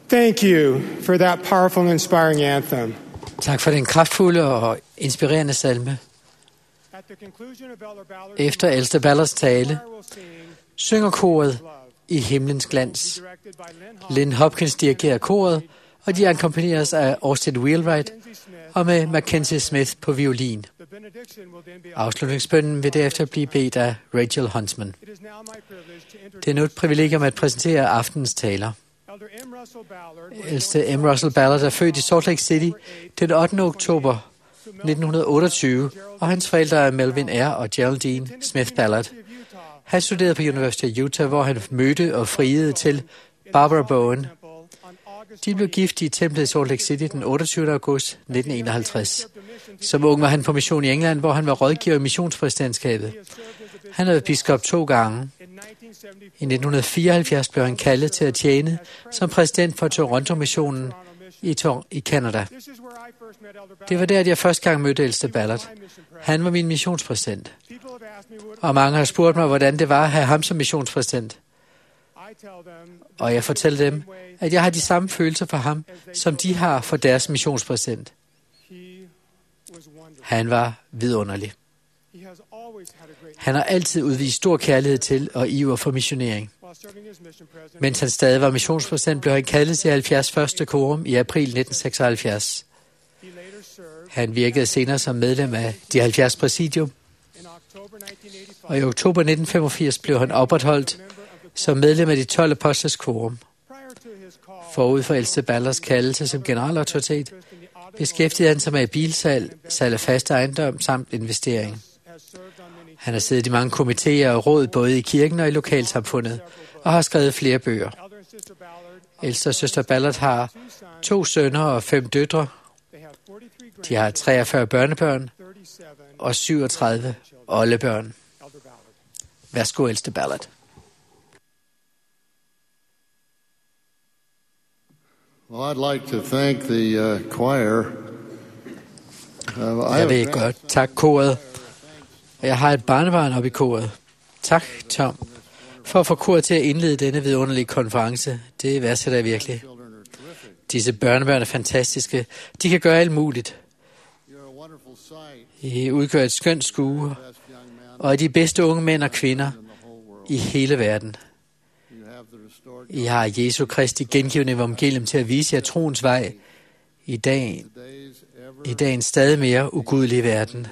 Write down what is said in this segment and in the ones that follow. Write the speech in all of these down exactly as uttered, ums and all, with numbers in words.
Thank you for that powerful and inspiring anthem. Tak for den kraftfulde og inspirerende salme. Efter ældste Ballards tale synger koret I himlens glans. Lynn Hopkins dirigerer koret, og de akkompagneres af Austin Wheelwright og med Mackenzie Smith på violin. Afslutningsbønnen vil derefter blive bedt af Rachel Huntsman. Det er nu et privilegium at præsentere aftenens taler. Ældste M. Russell Ballard er født i Salt Lake City den ottende oktober nitten otteogtyve, og hans forældre er Melvin R. og Geraldine Smith Ballard. Han studerede på University of Utah, hvor han mødte og friede til Barbara Bowen. De blev gift i templet i Salt Lake City den otteogtyvende august nitten enoghalvtreds. Som ung var han på mission i England, hvor han var rådgiver i missionspræsidentskabet. Han havde biskop to gange. I nitten fireoghalvfjerds blev han kaldet til at tjene som præsident for Toronto-missionen i, Tor- i Canada. Det var der, at jeg første gang mødte ældste Ballard. Han var min missionspræsident. Og mange har spurgt mig, hvordan det var at have ham som missionspræsident. Og jeg fortæller dem, at jeg har de samme følelser for ham, som de har for deres missionspræsident. Han var vidunderlig. Han har altid udvist stor kærlighed til og iver for missionering. Mens han stadig var missionspræsident, blev han kaldet til halvfjerds første korum i april nitten seksoghalvfjerds. Han virkede senere som medlem af de halvfjerds præsidium, og i oktober nitten femogfirs blev han opretholdt som medlem af de tolv apostles korum. Forud for ældste Ballards kaldelse som generalautoritet, beskæftigede han sig med bilsalg, salg af faste ejendom samt investering. Han har siddet i mange komitéer og råd både i kirken og i lokalsamfundet, og har skrevet flere bøger. Ældste søster Ballard har to sønner og fem døtre. De har treogfyrre børnebørn og syvogtredive oldebørn. Værsgo, ældste Ballard. Well, I'd like to thank the uh, choir. Uh, Jeg vil godt takke koret. Jeg har et barnebarn oppe i koret. Tak, Tom, for at få koret til at indlede denne vidunderlige konference. Det værdsætter jeg virkelig. Disse børnebørn er fantastiske. De kan gøre alt muligt. I udgør et skønt skue, og er de bedste unge mænd og kvinder i hele verden. I har Jesu Kristi gengivende evangelium til at vise jer troens vej i dagen, i dagens stadig mere ugudelige verden.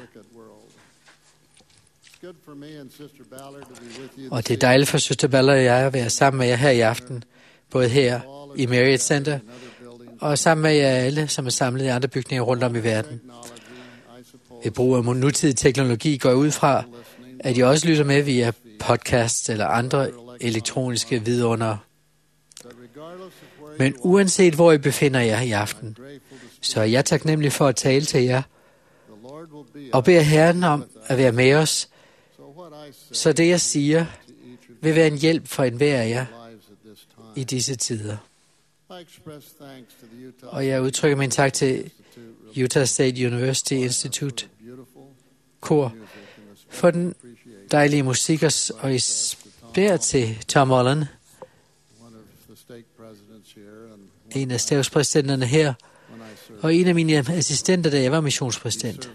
Og det er dejligt for søster Ballard og jeg at være sammen med jer her i aften, både her i Marriott Center, og sammen med jer alle, som er samlet i andre bygninger rundt om i verden. Ved brug af nutidig teknologi går jeg ud fra, at I også lytter med via podcasts eller andre elektroniske vidunder. Men uanset hvor I befinder jer i aften, så er jeg taknemmelig for at tale til jer, og beder Herren om at være med os, så det jeg siger vil være en hjælp for enhver af jer i disse tider. Og jeg udtrykker min tak til Utah State University Institute kor for den dejlige musik, og især til Tom Holland, en af stavspræsidenterne her, og en af mine assistenter, da jeg var missionspræsident.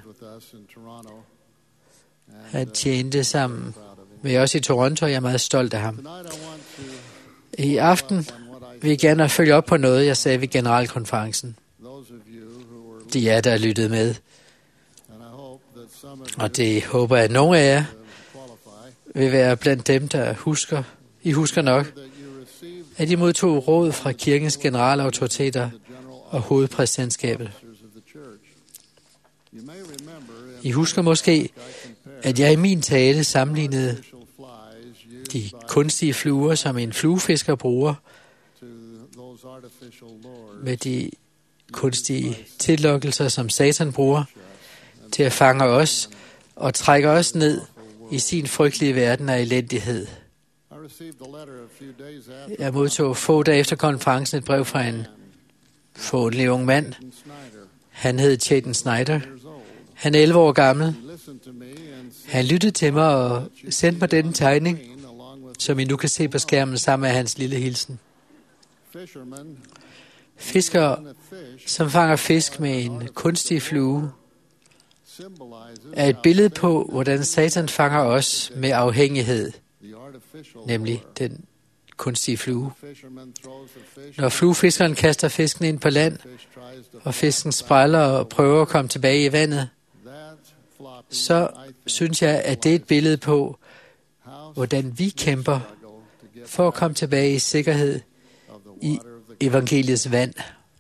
Han tjente sammen med os i Toronto, og jeg er meget stolt af ham. I aften vil jeg gerne følge op på noget, jeg sagde ved generalkonferencen. De er der lyttet med. Og det håber jeg, at nogle af jer vil være blandt dem, der husker. I husker nok, at I modtog råd fra kirkens generalautoriteter og hovedpræsidentskabet. I husker måske, at jeg i min tale sammenlignede de kunstige fluer, som en fluefisker bruger, med de kunstige tillokkelser, som Satan bruger til at fange os og trække os ned i sin frygtelige verden af elendighed. Jeg modtog få dage efter konferencen et brev fra en forundelig ung mand. Han hed Chayton Snyder. Han er elleve år gammel. Han lyttede til mig og sendte mig denne tegning, som I nu kan se på skærmen sammen med hans lille hilsen. Fiskere, som fanger fisk med en kunstig flue, er et billede på, hvordan Satan fanger os med afhængighed, nemlig den kunstige flue. Når fluefiskeren kaster fisken ind på land, og fisken spræller og prøver at komme tilbage i vandet, så synes jeg, at det er et billede på, hvordan vi kæmper for at komme tilbage i sikkerhed i evangeliets vand.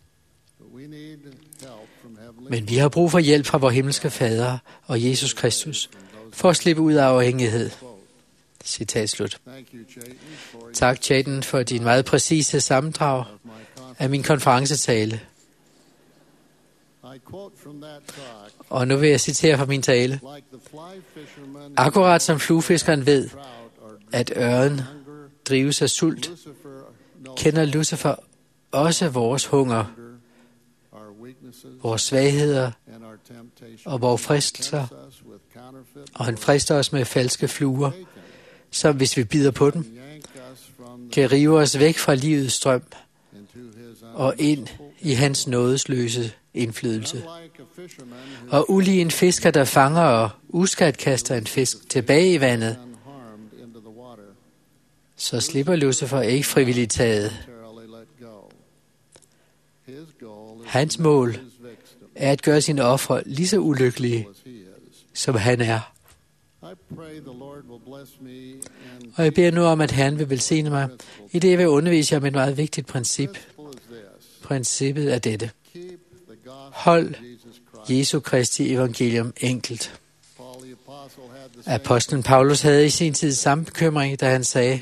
Men vi har brug for hjælp fra vor himmelske Fader og Jesus Kristus, for at slippe ud af afhængighed. Citat slut. Tak, Chayton, for din meget præcise sammendrag af min konferencetale. Og nu vil jeg citere fra min tale. Akkurat som fluefiskeren ved, at ørren drives af sult, kender Lucifer også vores hunger, vores svagheder og vores fristelser, og han frister os med falske fluer, som hvis vi bider på dem, kan rive os væk fra livets strøm og ind i hans nådesløse indflydelse. Og ulig en fisker, der fanger og uskadt kaster en fisk tilbage i vandet, så slipper Lucifer ikke frivilligt taget. Hans mål er at gøre sine ofre lige så ulykkelige, som han er. Og jeg beder nu om, at Herren vil velsigne mig, i det jeg vil undervise jer om et meget vigtigt princip. Princippet er dette. Hold Jesu Kristi evangelium enkelt. Apostlen Paulus havde i sin tid samme bekymring, da han sagde,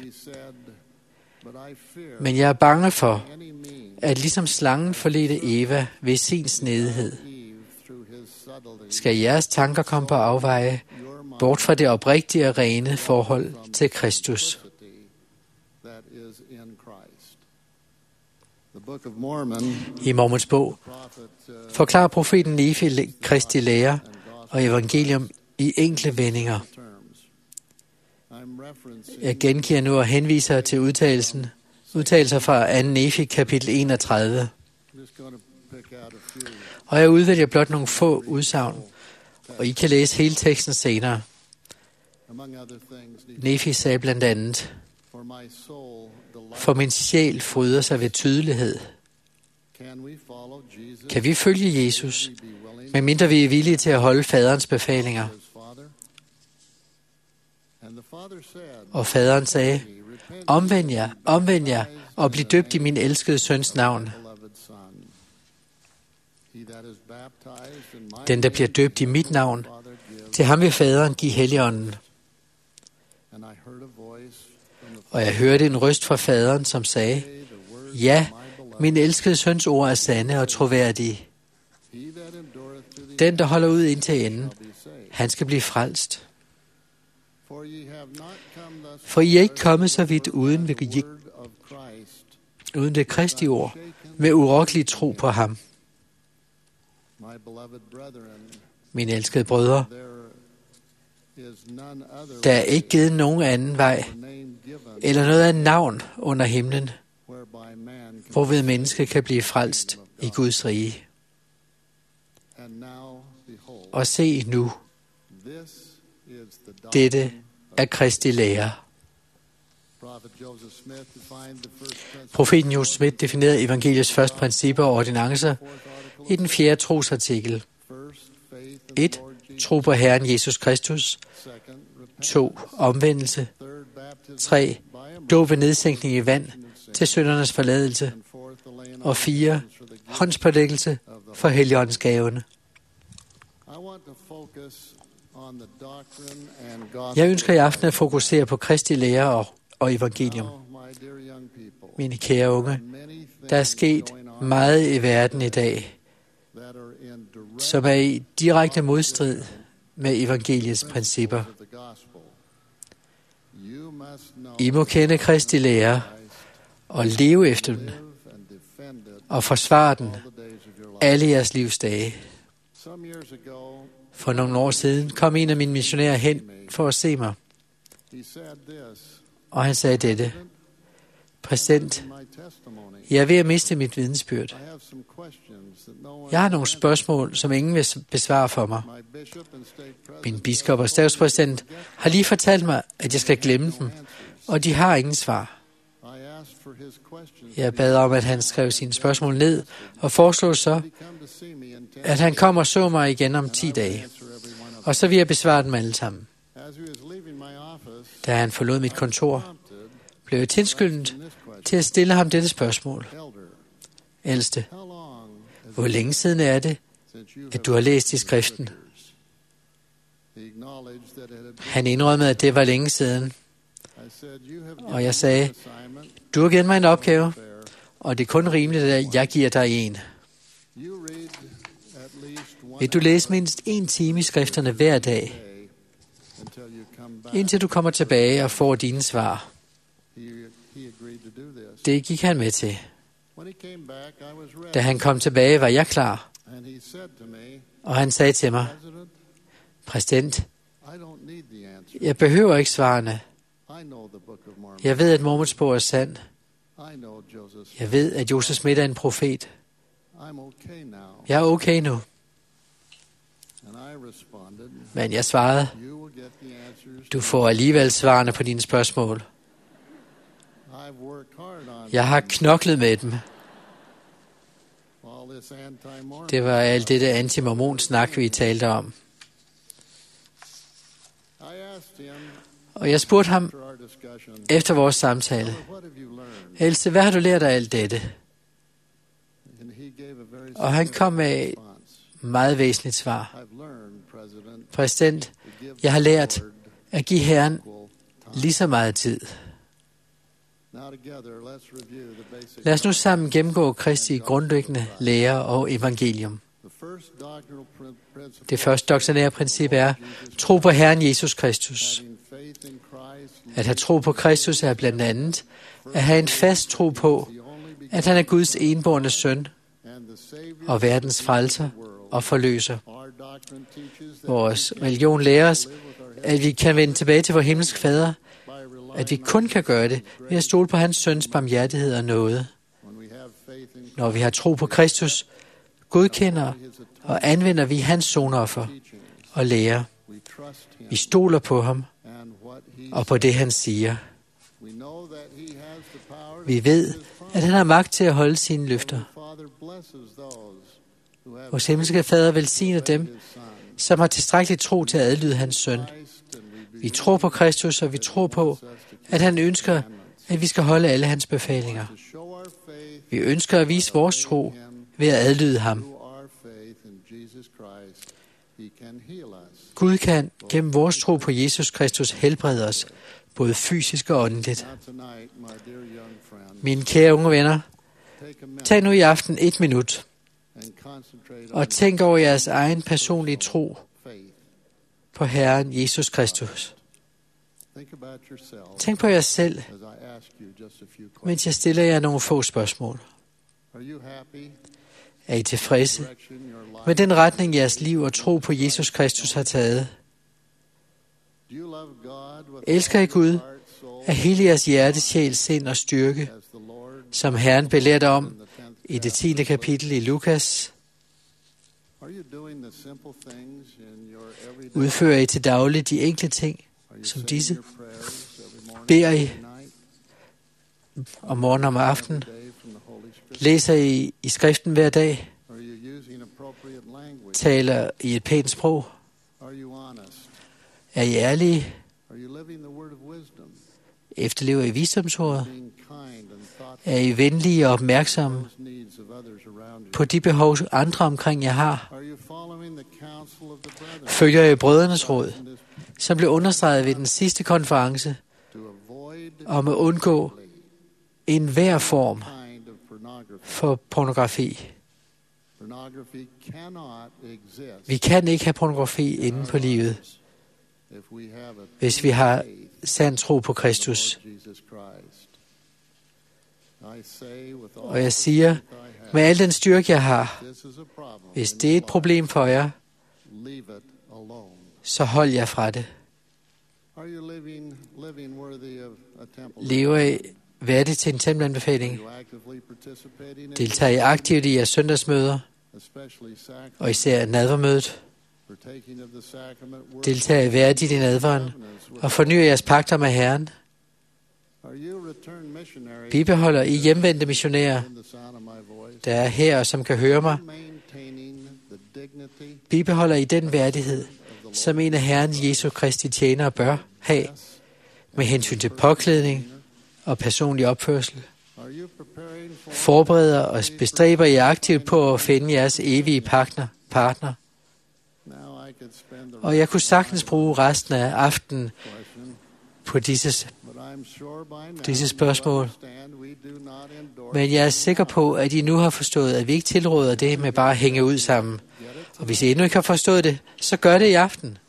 men jeg er bange for, at ligesom slangen forledte Eva ved sin snedighed, skal jeres tanker komme på afveje, bort fra det oprigtige og rene forhold til Kristus. I Mormons bog forklarer profeten Nefi Kristi lære og evangelium i enkle vendinger. Jeg gengiver nu og henviser til udtalelsen, udtalelser fra anden Nefi kapitel enogtredive. Og jeg udvælger blot nogle få udsagn, og I kan læse hele teksten senere. Nefi sagde blandt andet, for min sjæl fryder sig ved tydelighed. Kan vi følge Jesus, medmindre vi er villige til at holde faderens befalinger? Og faderen sagde, omvend jer, omvend jer, og bliv døbt i min elskede søns navn. Den, der bliver døbt i mit navn, til ham vil faderen give Helligånden. Og jeg hørte en røst fra faderen, som sagde, ja, min elskede søns ord er sande og troværdige. Den, der holder ud indtil enden, han skal blive frelst. For I er ikke kommet så vidt uden, ved, uden det Kristi ord, med urokkelig tro på ham. Mine elskede brødre, der er ikke givet nogen anden vej, eller noget af navn under himlen, hvorved mennesket kan blive frelst i Guds rige. Og se nu, dette er Kristi lære. Profeten Joseph Smith definerede evangeliets første principper og ordinancer i den fjerde trosartikel. et. Tro på Herren Jesus Kristus. to. Omvendelse. tre. Dåb ved nedsænkning i vand til syndernes forladelse. Og fire. Håndspålæggelse for Helligåndsgaverne. Jeg ønsker i aften at fokusere på Kristi lære og, og evangelium. Mine kære unge, der er sket meget i verden i dag, som er i direkte modstrid med evangeliets principper. I må kende Kristi lære og leve efter den og forsvare den alle jeres livs dage. For nogle år siden kom en af mine missionærer hen for at se mig, og han sagde dette: Præsident, jeg er ved at miste mit vidensbyrd. Jeg har nogle spørgsmål, som ingen vil besvare for mig. Min biskop og stavspræsident har lige fortalt mig, at jeg skal glemme dem, og de har ingen svar. Jeg bad om, at han skrev sine spørgsmål ned, og foreslog så, at han kom og så mig igen om ti dage. Og så vil jeg besvare dem alle sammen. Da han forlod mit kontor, blev jeg tilskyndet til at stille ham dette spørgsmål. Ældste, hvor længe siden er det, at du har læst i skriften? Han indrømmede, at det var længe siden. Og jeg sagde, du har givet mig en opgave, og det er kun rimeligt, at jeg giver dig en. Vil du læse mindst en time i skrifterne hver dag, indtil du kommer tilbage og får dine svar? Det gik han med til. Da han kom tilbage, var jeg klar. Og han sagde til mig, præsident, jeg behøver ikke svarene. Jeg ved, at Mormons bog er sand. Jeg ved, at Joseph Smith er en profet. Jeg er okay nu. Men jeg svarede, du får alligevel svarene på dine spørgsmål. Jeg har knoklet med dem. Det var alt det der anti-mormon-snak, vi talte om. Og jeg spurgte ham efter vores samtale, ældste, hvad har du lært af alt dette? Og han kom med et meget væsentligt svar. Præsident, jeg har lært at give Herren lige så meget tid. Lad os nu sammen gennemgå Kristi grundlæggende lære og evangelium. Det første doktrinære princip er tro på Herren Jesus Kristus. At have tro på Kristus er blandt andet at have en fast tro på, at han er Guds enbårne søn og verdens frelser og forløser. Vores religion lærer os, at vi kan vende tilbage til vor himmelske fader, at vi kun kan gøre det ved at stole på hans søns barmhjertighed og nåde. Når vi har tro på Kristus, godkender og anvender vi hans sonoffer og lærer. Vi stoler på ham og på det, han siger. Vi ved, at han har magt til at holde sine løfter. Vores himmelske fader velsigner dem, som har tilstrækkelig tro til at adlyde hans søn. Vi tror på Kristus, og vi tror på, at han ønsker, at vi skal holde alle hans befalinger. Vi ønsker at vise vores tro ved at adlyde ham. Gud kan gennem vores tro på Jesus Kristus helbrede os, både fysisk og åndeligt. Mine kære unge venner, tag nu i aften et minut og tænk over jeres egen personlige tro på Herren Jesus Kristus. Tænk på jer selv, mens jeg stiller jer nogle få spørgsmål. Er I tilfredse med den retning, jeres liv og tro på Jesus Kristus har taget? Elsker I Gud af hele jeres hjerte, sjæl, sind og styrke, som Herren belærte om i det tiende kapitel i Lukas? Udfører I til daglig de enkle ting, som disse? Beder I om morgen og om aftenen? Læser I i skriften hver dag? Taler I et pænt sprog? Er I ærlige? Efterlever I visdomsordet? Er I venlige og opmærksomme på de behov, andre omkring jer har? Følger I brødrenes råd, som blev understreget ved den sidste konference, om at undgå enhver form for pornografi? Vi kan ikke have pornografi inde på livet, hvis vi har sand tro på Kristus. Og jeg siger, med al den styrke, jeg har, hvis det er et problem for jer, så hold jer fra det. Lever I værdig til en tempelanbefaling? Deltager I aktivt i jeres søndagsmøder, og især nadvermødet? Deltager I værdigt i nadveren, og fornyer jeres pagter med Herren? Bibeholder I hjemvendte missionærer, der er her og som kan høre mig? Bibeholder I den værdighed, som en af Herren Jesu Kristi tjenere bør have, med hensyn til påklædning og personlig opførsel? Forbereder og bestræber I aktivt på at finde jeres evige partner, partner? Og jeg kunne sagtens bruge resten af aftenen på disse, disse spørgsmål. Men jeg er sikker på, at I nu har forstået, at vi ikke tilråder det med bare at hænge ud sammen. Og hvis I endnu ikke har forstået det, så gør det i aften.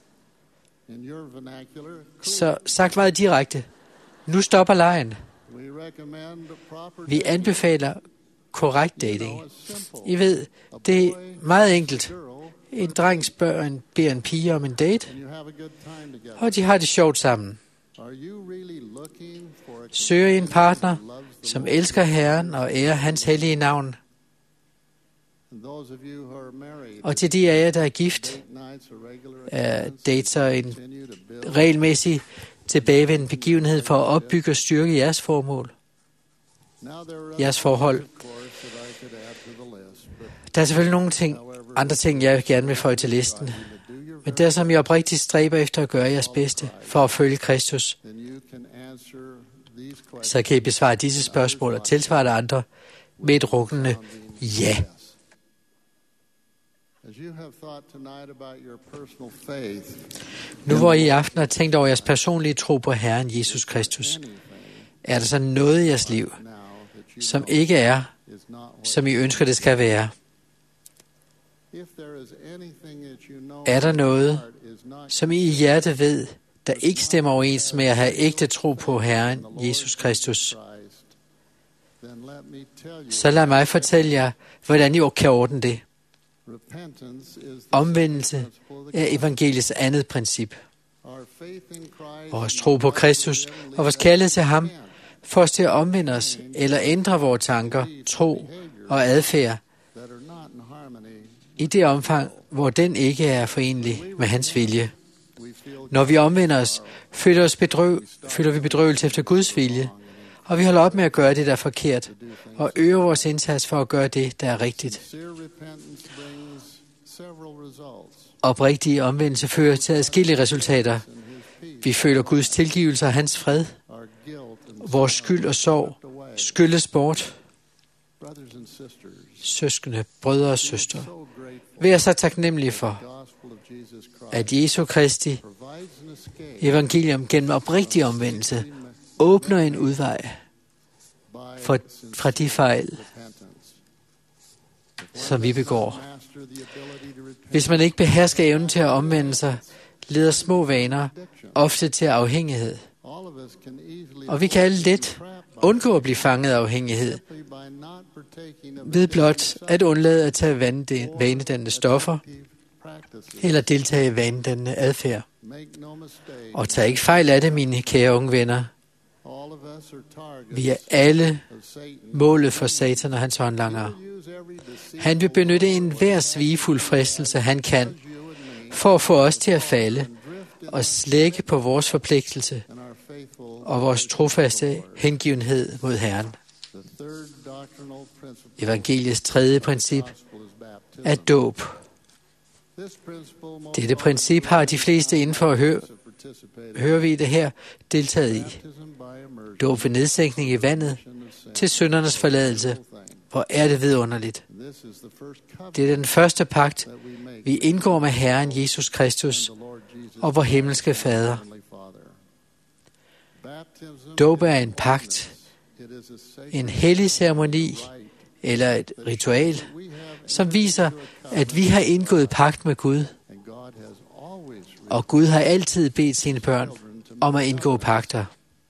Så sagt meget direkte, nu stopper lejen. Vi anbefaler korrekt dating. I ved, det er meget enkelt. En dreng spørger en, beder en pige om en date, og de har det sjovt sammen. Søger I en partner, som elsker Herren og ærer hans hellige navn? Og til de af jer, der er gift, er dates en regelmæssig tilbagevendende begivenhed for at opbygge og styrke jeres formål, jeres forhold. Der er selvfølgelig nogle ting, andre ting, jeg gerne vil føje til listen. Men der, som jeg oprigtigt stræber efter at gøre jeres bedste for at følge Kristus, så kan I besvare disse spørgsmål og tilsvare andre med et rukkende ja. Nu hvor I i aften har tænkt over jeres personlige tro på Herren Jesus Kristus, er der så noget i jeres liv, som ikke er, som I ønsker det skal være? Er der noget, som I i hjertet ved, der ikke stemmer overens med at have ægte tro på Herren Jesus Kristus? Så lad mig fortælle jer, hvordan I kan ordne det. Omvendelse er evangeliets andet princip. Vores tro på Kristus og vores kærlighed til ham får os til at omvende os eller ændre vores tanker, tro og adfærd i det omfang, hvor den ikke er forenlig med hans vilje. Når vi omvender os, føler, os bedrøv, føler vi bedrøvelse efter Guds vilje, og vi holder op med at gøre det, der er forkert, og øger vores indsats for at gøre det, der er rigtigt. Oprigtige omvendelse fører til adskillige resultater. Vi føler Guds tilgivelse og hans fred. Vores skyld og sorg skyldes bort. Søskende, brødre og søstre, vær så taknemmelige for, at Jesu Kristi evangelium gennem oprigtig omvendelse åbner en udvej for, fra de fejl, som vi begår. Hvis man ikke behersker evnen til at omvende sig, leder små vaner ofte til afhængighed. Og vi kan alle let undgå at blive fanget af afhængighed ved blot at undlade at tage vanedannende stoffer eller deltage i vanedannende adfærd. Og tag ikke fejl af det, mine kære unge venner. Vi er alle målet for Satan og hans håndlangere. Han vil benytte enhver svigefuld fristelse, han kan, for at få os til at falde og slække på vores forpligtelse og vores trofaste hengivenhed mod Herren. Evangeliets tredje princip er dåb. Dette princip har de fleste inden for at høre, hører vi det her, deltaget i. Dåb ved nedsænkning i vandet til syndernes forladelse. Hvor er det vidunderligt. Det er den første pagt, vi indgår med Herren Jesus Kristus og vor himmelske Fader. Dåb er en pagt, en hellig ceremoni eller et ritual, som viser, at vi har indgået pagt med Gud, og Gud har altid bedt sine børn om at indgå pagter.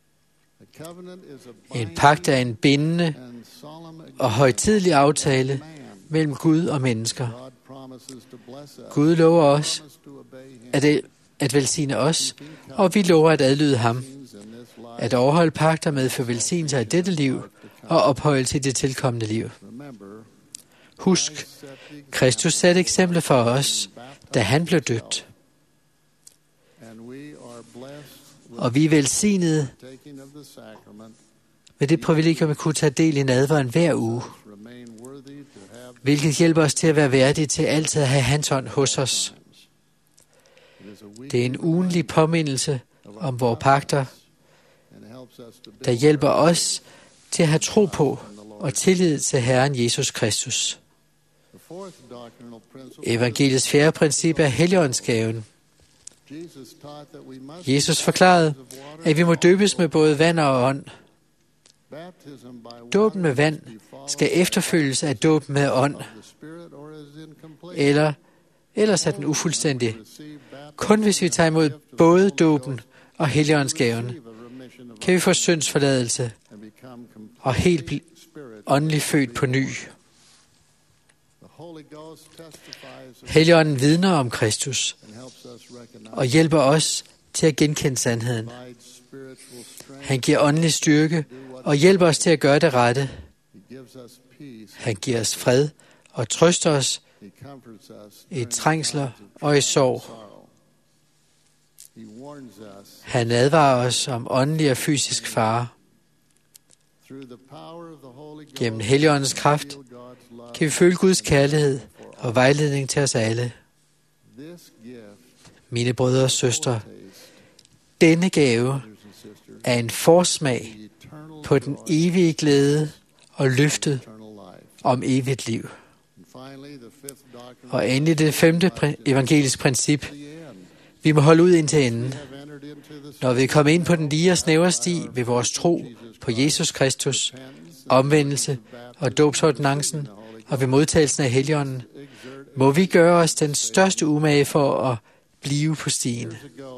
En pagt er en bindende og højtidelig aftale mellem Gud og mennesker. Gud lover os at, at velsigne os, og vi lover at adlyde ham. At overholde pagter medfører velsignelse af dette liv og ophøjelse i det tilkommende liv. Husk, Kristus satte eksemplet for os, da han blev døbt. Og vi er velsignede med det privilegium at kunne tage del i nadveren hver uge, hvilket hjælper os til at være værdige til altid at have hans ånd hos os. Det er en ugenlig påmindelse om vores pagter, der hjælper os til at have tro på og tillid til Herren Jesus Kristus. Evangeliets fjerde princip er Helligåndsgaven. Jesus forklarede, at vi må døbes med både vand og ånd. Dåben med vand skal efterfølges af dåben med ånd, eller ellers er den ufuldstændig. Kun hvis vi tager imod både dåben og Helligåndsgaven, kan vi få syndsforladelse og helt åndelig født på ny. Helligånden vidner om Kristus og hjælper os til at genkende sandheden. Han giver åndelig styrke og hjælper os til at gøre det rette. Han giver os fred og trøster os i trængsler og i sorg. Han advarer os om åndelig og fysisk fare. Gennem Helligåndens kraft kan vi føle Guds kærlighed og vejledning til os alle. Mine brødre og søstre, denne gave er en forsmag på den evige glæde og løftet om evigt liv. Og endelig det femte evangeliske princip. Vi må holde ud indtil enden. Når vi kommer ind på den lige og snævre sti ved vores tro på Jesus Kristus, omvendelse og dåbsordinancen og ved modtagelsen af Helligånden, må vi gøre os den største umage for at blive på stien.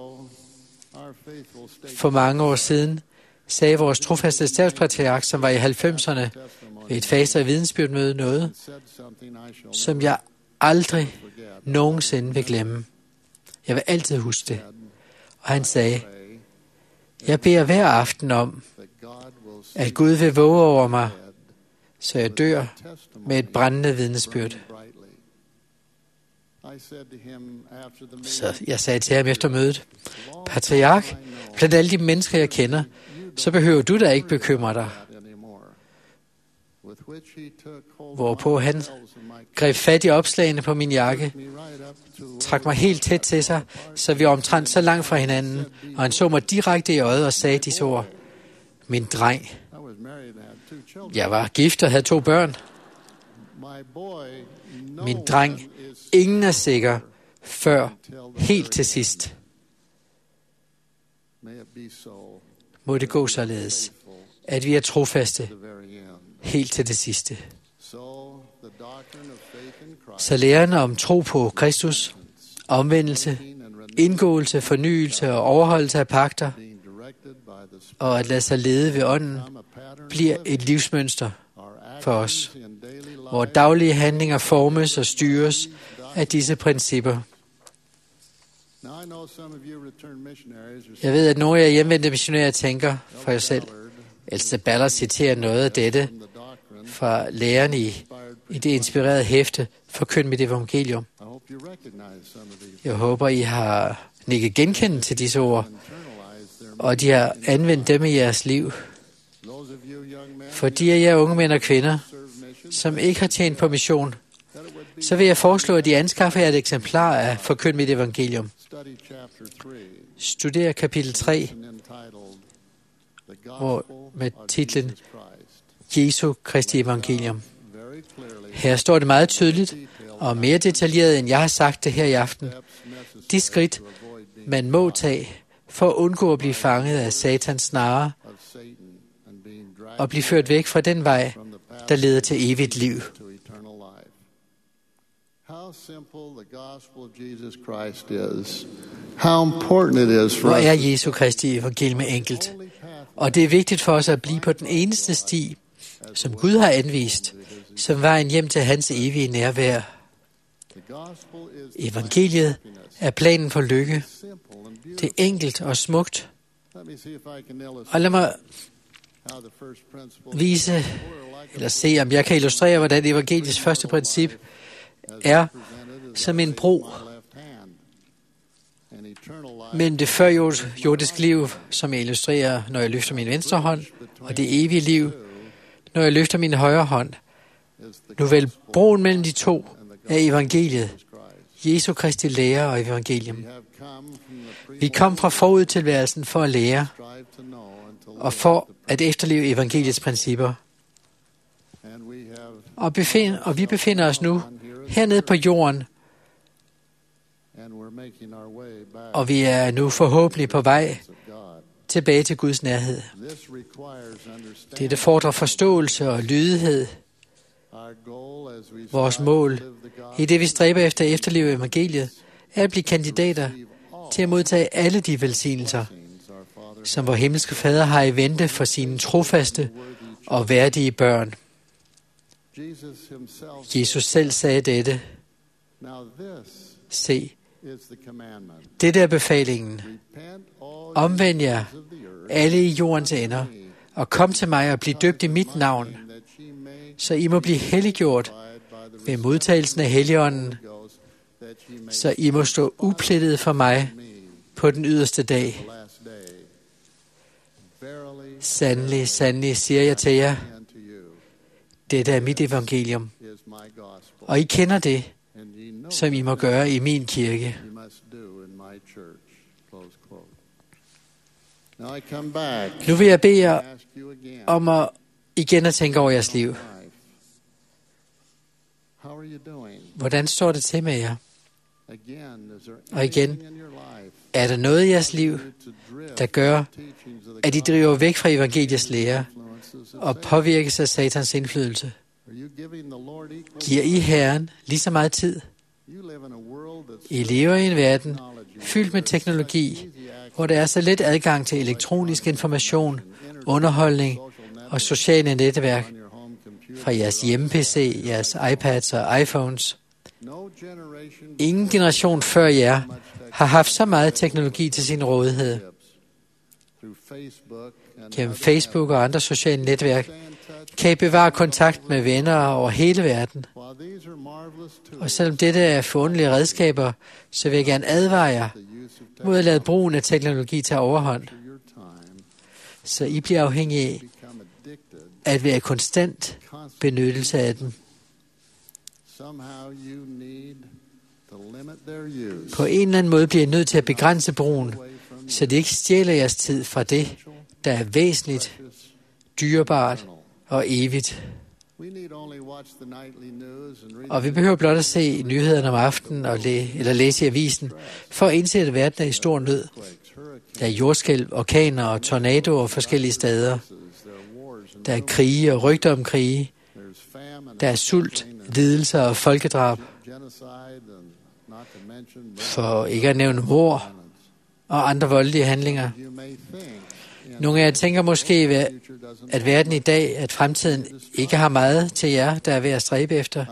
For mange år siden sagde vores trofaste stabspatriark, som var i halvfemserne, ved et faste- og vidensbyrdmøde noget, som jeg aldrig nogensinde vil glemme. Jeg vil altid huske det. Og han sagde, jeg beder hver aften om, at Gud vil våge over mig, så jeg dør med et brændende vidnesbyrd. Så jeg sagde til ham efter mødet, patriark, blandt alle de mennesker, jeg kender, så behøver du da ikke bekymre dig. Hvorpå han greb fat i opslagene på min jakke, trak mig helt tæt til sig, så vi var omtrent så langt fra hinanden, og han så mig direkte i øjet og sagde disse ord, min dreng. Jeg var gift og havde to børn. Min dreng, ingen er sikker, før helt til sidst. Må det gå således, at vi er trofaste helt til det sidste. Så læren om tro på Kristus, omvendelse, indgåelse, fornyelse og overholdelse af pagter, og at lade sig lede ved ånden, bliver et livsmønster for os, hvor daglige handlinger formes og styres af disse principper. Jeg ved, at nogle af jer hjemvendte missionærer tænker for jer selv. Else Ballard citerer noget af dette fra læren i, i det inspirerede hæfte Forkynd mit evangelium. Jeg håber, I har nikket genkendt til disse ord, og de har anvendt dem i jeres liv. For de af jer unge mænd og kvinder, som ikke har tjent på mission, så vil jeg foreslå, at de anskaffer jer et eksemplar af Forkynd mit evangelium. Studer kapitel tre, hvor med titlen Jesu Kristi evangelium. Her står det meget tydeligt og mere detaljeret, end jeg har sagt det her i aften. De skridt, man må tage for at undgå at blive fanget af satans snare og blive ført væk fra den vej, der leder til evigt liv. Hvor er Jesu Kristi evangelium enkelt? Og det er vigtigt for os at blive på den eneste sti, som Gud har anvist, som vejen hjem til hans evige nærvær. Evangeliet er planen for lykke. Det er enkelt og smukt, Og lad mig vise, eller se, om jeg kan illustrere, hvordan evangeliets første princip er som en bro mellem det førjordiske liv, som jeg illustrerer, når jeg løfter min venstre hånd, og det evige liv, når jeg løfter min højre hånd. Nu vel, broen mellem de to er evangeliet, Jesu Kristi lære og evangelium. Vi kom fra forudtilværelsen for at lære, og for at efterleve evangeliets principper. Og, befind, og vi befinder os nu hernede på jorden, og vi er nu forhåbentlig på vej tilbage til Guds nærhed. Dette fordrer forståelse og lydighed. Vores mål, i det vi stræber efter at efterleve evangeliet, er at blive kandidater til at modtage alle de velsignelser, som vor himmelske Fader har i vente for sine trofaste og værdige børn. Jesus selv sagde dette. Se, dette er befalingen. Omvend jer, alle i jordens ender, og kom til mig og bliv døbt i mit navn, så I må blive helliggjort ved modtagelsen af Helligånden, så I må stå uplettet for mig på den yderste dag. Sandelig, sandelig, siger jeg til jer, dette er mit evangelium, og I kender det, som I må gøre i min kirke. Nu vil jeg bede jer om at igen at tænke over jeres liv. Hvordan står det til med jer? Og igen, er der noget i jeres liv, der gør, at I driver væk fra evangeliets lære og påvirkes af Satans indflydelse? Giver I Herren lige så meget tid? I lever i en verden fyldt med teknologi, hvor der er så let adgang til elektronisk information, underholdning og sociale netværk fra jeres hjemme-P C, jeres iPads og iPhones. Ingen generation før jer har haft så meget teknologi til sin rådighed. Gennem Facebook og andre sociale netværk kan I bevare kontakt med venner over hele verden. Og selvom dette er forunderlige redskaber, så vil jeg gerne advare jer mod at lade brugen af teknologi tage overhånd, så I bliver afhængige af at være konstant benyttelse af dem. På en eller anden måde bliver I nødt til at begrænse brugen, så det ikke stjæler jeres tid fra det, der er væsentligt, dyrebart og evigt. Og vi behøver blot at se nyhederne om aftenen og læ- eller læse i avisen, for at indse, at verden er i stor nød. Der er jordskælv, orkaner og tornadoer forskellige steder. Der er krige og rygter om krige. Der er sult, lidelser og folkedrab. For ikke at nævne mord og andre voldelige handlinger. Nogle af jer tænker måske, at verden i dag, at fremtiden ikke har meget til jer, der er ved at stræbe efter.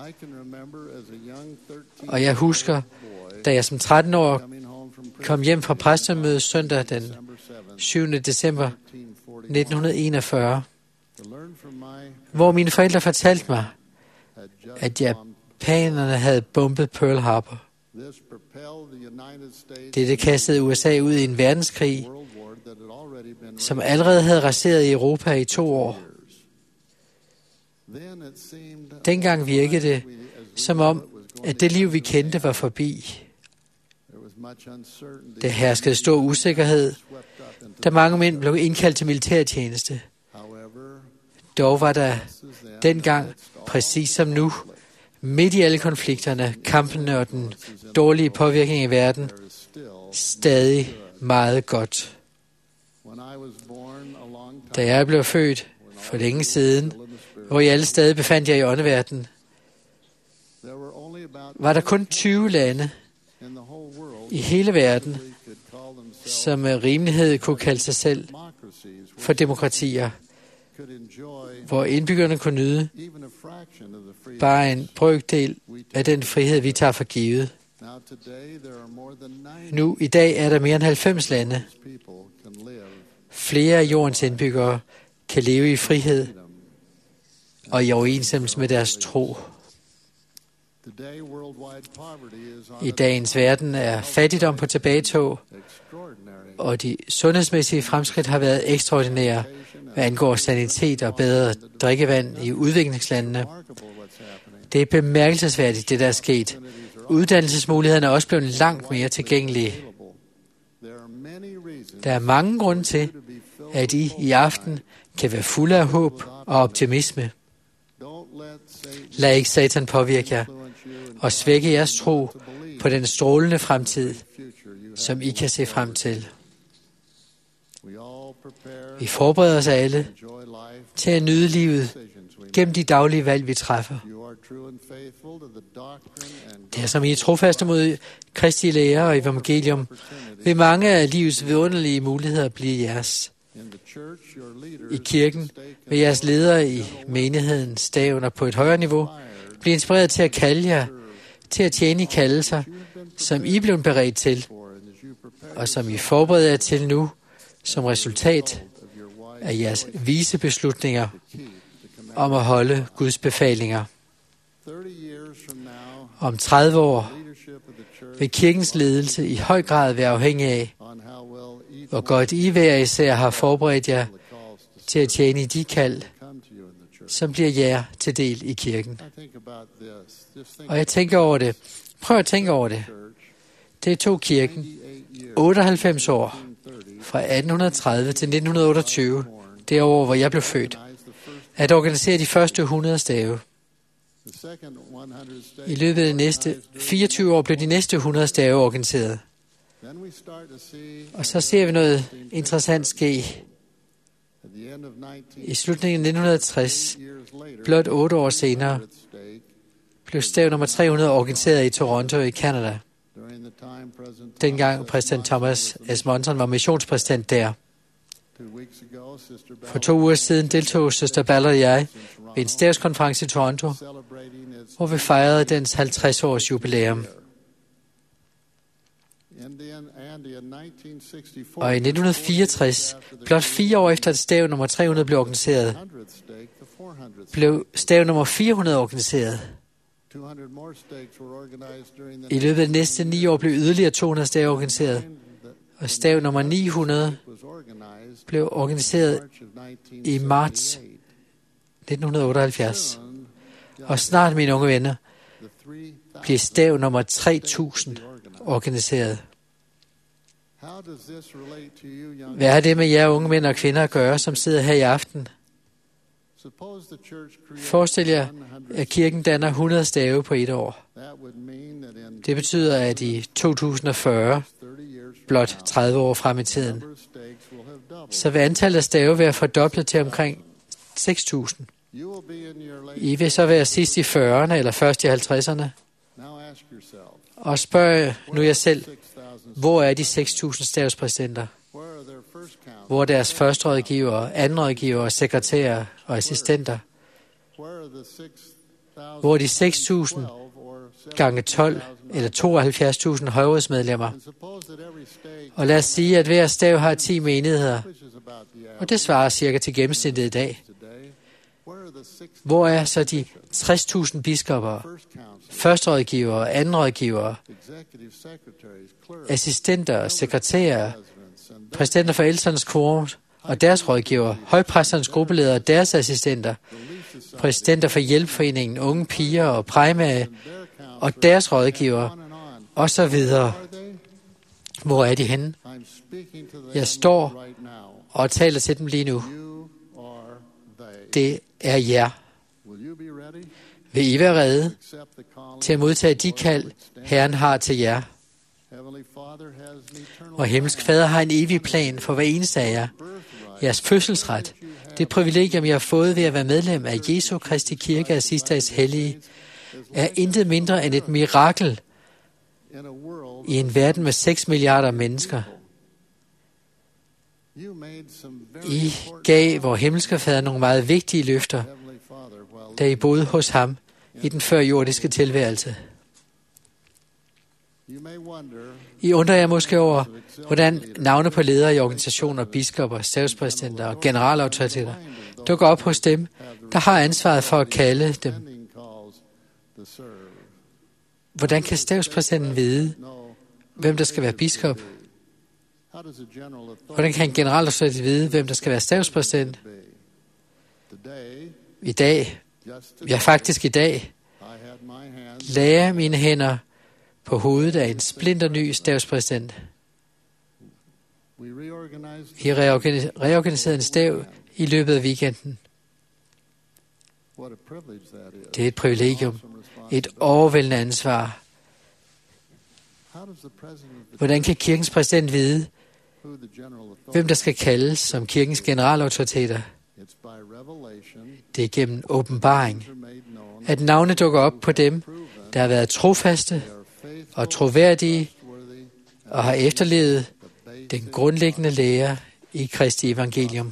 Og jeg husker, da jeg som tretten år kom hjem fra præstemødet søndag den syvende december nitten enogfyrre, hvor mine forældre fortalte mig, at japanerne havde bombet Pearl Harbor. Dette kastede U S A ud i en verdenskrig, som allerede havde raseret Europa i to år. Dengang virkede det, som om, at det liv, vi kendte, var forbi. Der herskede stor usikkerhed, da mange mænd blev indkaldt til militærtjeneste. Dog var der dengang, præcis som nu, midt i alle konflikterne, kampene og den dårlige påvirkning i verden, stadig meget godt. Da jeg blev født for længe siden, hvor I alle stadig befandt jer i åndeverdenen, var der kun tyve lande i hele verden, som med rimelighed kunne kalde sig selv for demokratier, hvor indbyggerne kunne nyde bare en brøkdel af den frihed, vi tager for givet. Nu i dag er der mere end halvfems lande. Flere af jordens indbyggere kan leve i frihed og i overensstemmelse med deres tro. I dagens verden er fattigdom på tilbagetog, og de sundhedsmæssige fremskridt har været ekstraordinære, hvad angår sanitet og bedre drikkevand i udviklingslandene. Det er bemærkelsesværdigt, det der er sket. Uddannelsesmulighederne er også blevet langt mere tilgængelige. Der er mange grunde til, at I i aften kan være fulde af håb og optimisme. Lad ikke Satan påvirke jer og svække jeres tro på den strålende fremtid, som I kan se frem til. Vi forbereder os alle til at nyde livet gennem de daglige valg, vi træffer. Det er som I er trofaste mod Kristi lære og evangelium, vil mange af livets vidunderlige muligheder blive jeres. I kirken vil jeres ledere i menigheden stævner på et højere niveau blive inspireret til at kalde jer, til at tjene i kaldelser, som I er blevet beredt til, og som I forbereder jer til nu, som resultat af jeres vise beslutninger om at holde Guds befalinger. Om tredive år vil kirkens ledelse i høj grad være afhængig af, hvor godt I hver især har forberedt jer til at tjene i de kald, som bliver jer til del i kirken. Og jeg tænker over det. Prøv at tænke over det. Det tog kirken otteoghalvfems år, fra atten tredive til nitten otteogtyve, det år, hvor jeg blev født, at organisere de første hundrede stave. I løbet af de næste fireogtyve år blev de næste hundrede stave organiseret. Og så ser vi noget interessant ske. I slutningen af nitten tres, blot otte år senere, blev stav nummer tre hundrede organiseret i Toronto i Canada. Dengang præsident Thomas S. Monson var missionspræsident der. For to uger siden deltog søster Ballard og jeg ved en stavskonference i Toronto, hvor vi fejrede dens halvtreds års jubilæum. Og i nitten fireogtres, blot fire år efter at stav nummer tre hundrede blev organiseret, blev stav nummer fire hundrede organiseret. I løbet af de næste ni år blev yderligere to hundrede stave organiseret, og stav nummer ni hundrede blev organiseret i marts nitten otteoghalvfjerds. Og snart, mine unge venner, bliver stav nummer tre tusind organiseret. Hvad har det med jer unge mænd og kvinder at gøre, som sidder her i aften? Forestil jer, at kirken danner hundrede stave på et år. Det betyder, at i to tusind og fyrre, blot tredive år frem i tiden, så vil antallet af stave være fordoblet til omkring seks tusind. I vil så være sidst i fyrrerne eller først i halvtredserne. Og spørg nu jer selv, hvor er de seks tusind stavspræsidenter? Hvor er deres første rådgivere, anden rådgivere, sekretærer og assistenter? Hvor er de seks tusind gange tolv eller tooghalvfjerds tusind højrådsmedlemmer? Og lad os sige, at hver stav har ti menigheder, og det svarer cirka til gennemsnittet i dag. Hvor er så de tres tusind biskopper, førsterådgivere, andenrådgivere, assistenter, sekretærer, præsidenter for ældsternes quorum og deres rådgivere, højpræsternes gruppeledere og deres assistenter, præsidenter for hjælpforeningen, unge piger og prejmage og deres rådgivere, og så videre. Hvor er de henne? Jeg står og taler til dem lige nu. Det er jer. Vil I være rede til at modtage de kald, Herren har til jer? Vor himmelske Fader har en evig plan for hver eneste af jer. Jeres fødselsret, det privilegium, jeg har fået ved at være medlem af Jesu Kristi Kirke af sidste dags hellige, er intet mindre end et mirakel i en verden med seks milliarder mennesker. I gav vor himmelske Fader nogle meget vigtige løfter, da I boede hos ham i den førjordiske tilværelse. I undrer jer måske over, hvordan navne på ledere i organisationer, biskopper, stavspræsidenter og generalautoriteter dukker op hos dem, der har ansvaret for at kalde dem. Hvordan kan stavspræsidenten vide, hvem der skal være biskop? Hvordan kan en generalautoritet vide, hvem der skal være stavspræsident? I dag, ja faktisk i dag, lagde jeg mine hænder på hovedet af en splinterny stavspræsident. Vi reorganiserede en stav i løbet af weekenden. Det er et privilegium, et overvældende ansvar. Hvordan kan kirkens præsident vide, hvem der skal kaldes som kirkens generalautoriteter? Det er gennem åbenbaring, at navne dukker op på dem, der har været trofaste og troværdige og har efterlevet den grundlæggende lære i Kristi evangelium.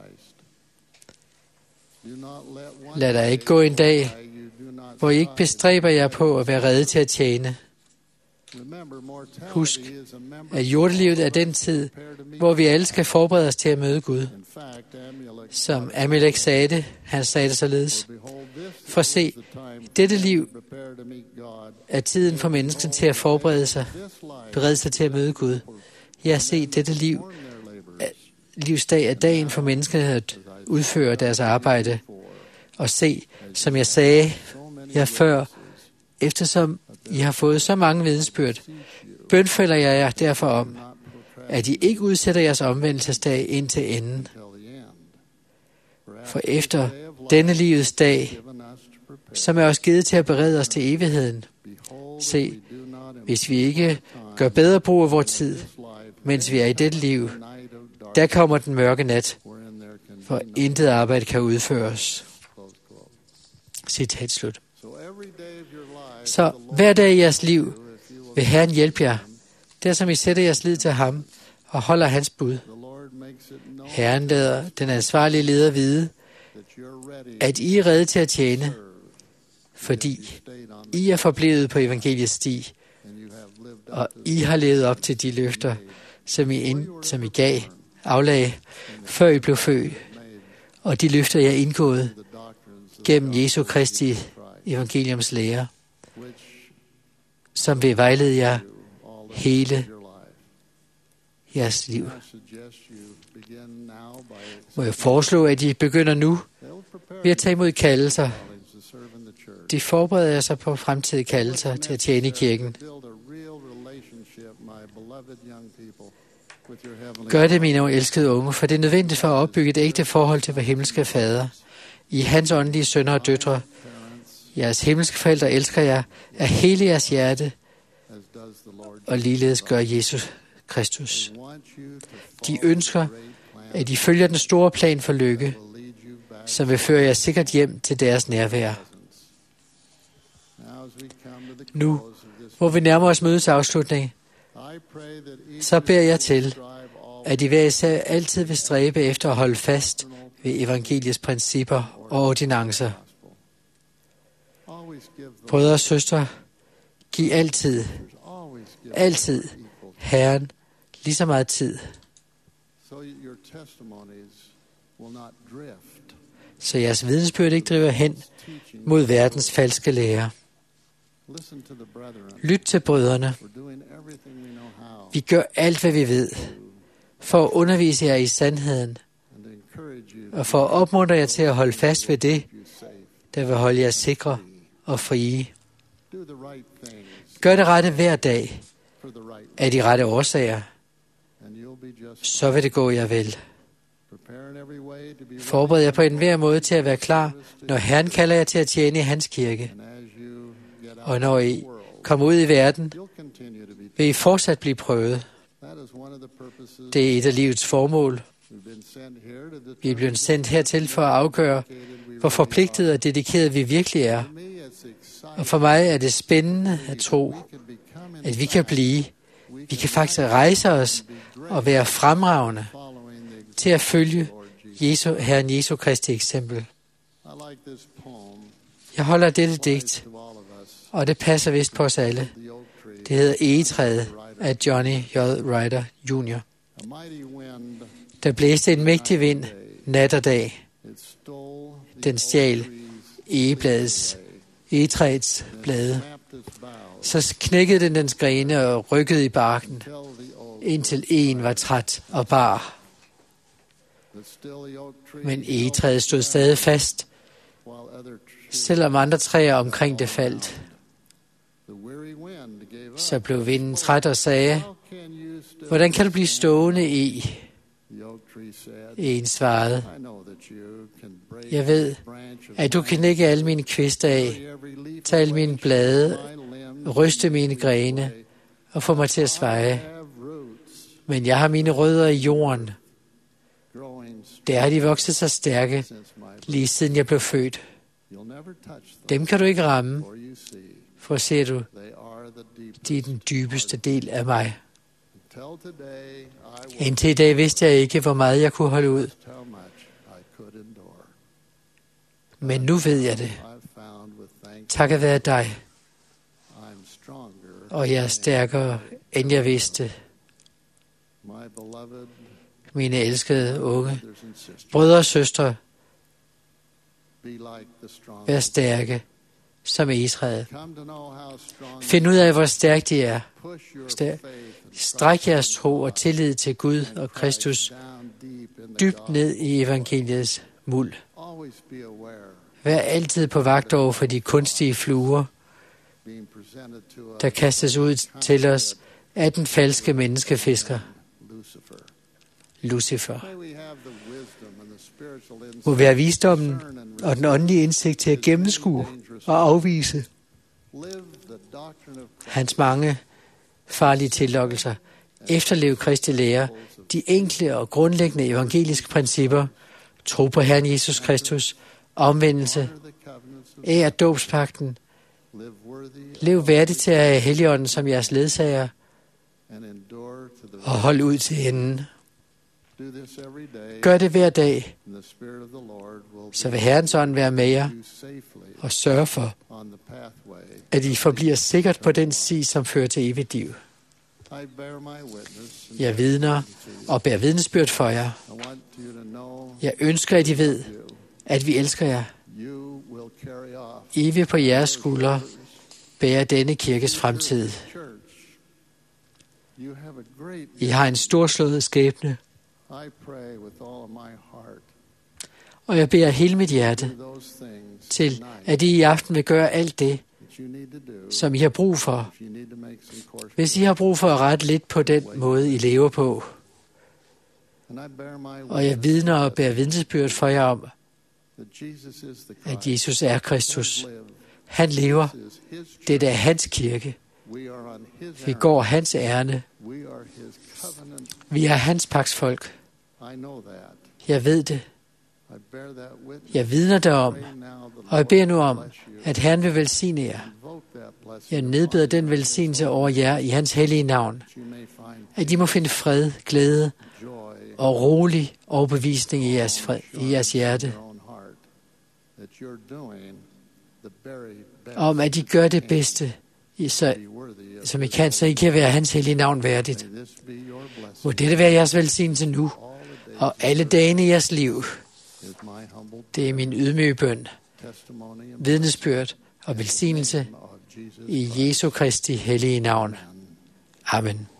Lad der ikke gå en dag, hvor I ikke bestræber jer på at være rede til at tjene. Husk, at jordelivet er den tid, hvor vi alle skal forberede os til at møde Gud. Som Amalek sagde det, han sagde det således. For se, dette liv er tiden for mennesken til at forberede sig, berede sig til at møde Gud. Ja, se, dette liv, livsdag er dagen for menneskene at udføre deres arbejde. Og se, som jeg sagde jer før, eftersom I har fået så mange vidensbyrd, bønfalder jeg jer derfor om, at I ikke udsætter jeres omvendelsesdag indtil enden. For efter denne livets dag, som er os givet til at berede os til evigheden, se, hvis vi ikke gør bedre brug af vores tid, mens vi er i dette liv, der kommer den mørke nat, for intet arbejde kan udføres. Citat slut. Så hver dag i jeres liv vil Herren hjælpe jer, der som I sætter jeres lid til ham og holder hans bud. Herren lader den ansvarlige leder vide, at I er rede til at tjene, fordi I er forblevet på evangeliets sti, og I har levet op til de løfter, som I, ind, som I gav, aflagde, før I blev født, og de løfter, jeg er indgået gennem Jesu Kristi evangeliums lære, som vil vejlede jer hele jeres liv. Må jeg foreslå, at I begynder nu ved at tage imod kaldelser. De forbereder sig på fremtidige kaldelser til at tjene i kirken. Gør det, mine elskede unge, for det er nødvendigt for at opbygge et ægte forhold til vor himmelske Fader. I hans åndelige sønner og døtre. Jeres himmelske forældre elsker jer af hele jeres hjerte, og ligeledes gør Jesus Kristus. De ønsker, at I følger den store plan for lykke, som vil føre jer sikkert hjem til deres nærvær. Nu, hvor vi nærmer os mødets afslutning, så beder jeg til, at I hver især altid vil stræbe efter at holde fast ved evangeliets principper og ordinancer. Brødre og søstre, giv altid, altid Herren lige så meget tid, så jeres vidensbyrd ikke driver hen mod verdens falske lære. Lyt til brødrene. Vi gør alt, hvad vi ved, for at undervise jer i sandheden, og for at opmuntre jer til at holde fast ved det, der vil holde jer sikre og frie. Gør det rette hver dag, af de rette årsager, så vil det gå jer vel. Forbered jer på enhver måde til at være klar, når Herren kalder jer til at tjene i hans kirke. Og når I kommer ud i verden, vil I fortsat blive prøvet. Det er et af livets formål. Vi er blevet sendt hertil for at afgøre, hvor forpligtet og dedikeret vi virkelig er. Og for mig er det spændende at tro, at vi kan blive, vi kan faktisk rejse os og være fremragende til at følge Jesu, Herren Jesu Kristi eksempel. Jeg holder dette digt, og det passer vist på os alle. Det hedder Egetræet af Johnny J. Ryder junior Der blæste en mægtig vind nat og dag. Den stjal egebladets, egetræets blade. Så knækkede den dens grene og rykkede i barken, indtil en var træt og bar. Men egetræet stod stadig fast, selvom andre træer omkring det faldt. Så blev vinden træt og sagde, hvordan kan du blive stående i? En svarede, jeg ved, at du kan knække alle mine kvister af, tage alle mine blade, ryste mine grene og få mig til at svaje. Men jeg har mine rødder i jorden. Der har de vokset så stærke, lige siden jeg blev født. Dem kan du ikke ramme, for ser du, de er den dybeste del af mig. Indtil i dag vidste jeg ikke, hvor meget jeg kunne holde ud. Men nu ved jeg det. Takket være dig. Og jeg er stærkere, end jeg vidste. Mine elskede unge brødre og søstre, vær stærke som Israel. Find ud af, hvor stærkt de er. Stærk. Stræk jeres tro og tillid til Gud og Kristus dybt ned i evangeliets muld. Vær altid på vagt over for de kunstige fluer, der kastes ud til os af den falske menneskefisker, Lucifer. Må vi have visdommen og den åndelige indsigt til at gennemskue og afvise hans mange farlige tillokkelser. Efterlev Kristi lære, de enkle og grundlæggende evangeliske principper, tro på Herren Jesus Kristus, omvendelse, ære dåbspagten, lev værdigt til at have Helligånden som jeres ledsager, og hold ud til enden. Gør det hver dag, så vil Herrens ånd være med jer og sørge for, at I forbliver sikkert på den sti, som fører til evigt liv. Jeg vidner og bærer vidnesbyrd for jer. Jeg ønsker, at I ved, at vi elsker jer. I vil på jeres skuldre bære denne kirkes fremtid. I har en storslået skæbne, og jeg beder hele mit hjerte til, at I i aften vil gøre alt det, som I har brug for. Hvis I har brug for at rette lidt på den måde, I lever på. Og jeg vidner og bærer vidnesbyrd for jer om, at Jesus er Kristus. Han lever. Det er hans kirke. Vi går hans ærne. Vi er hans pagtsfolk. Jeg ved det. Jeg vidner derom, og jeg beder nu om, at Herren vil velsigne jer. Jeg nedbeder den velsignelse over jer i hans hellige navn, at I må finde fred, glæde og rolig overbevisning i jeres, fred, i jeres hjerte, om at I gør det bedste, så, som I kan, så I kan være hans hellige navn værdigt. Må dette være jeres velsignelse nu, og alle dagene i jeres liv. Det er min ydmyge bøn, vidnesbyrd og velsignelse i Jesu Kristi hellige navn. Amen.